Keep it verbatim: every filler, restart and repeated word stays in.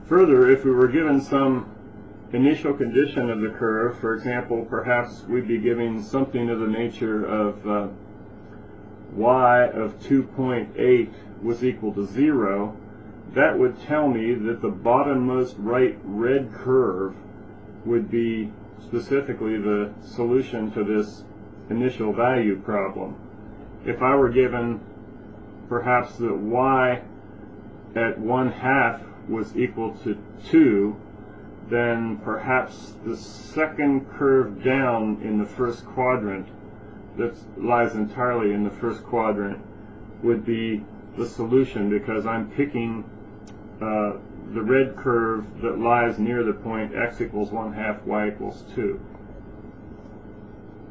Further, if we were given some initial condition of the curve, for example, perhaps we'd be giving something of the nature of uh, y of two point eight was equal to zero, that would tell me that the bottommost right red curve would be specifically the solution to this initial value problem. If I were given perhaps that y at one half was equal to two, then perhaps the second curve down in the first quadrant that lies entirely in the first quadrant would be the solution, because I'm picking uh, the red curve that lies near the point x equals one half, y equals two.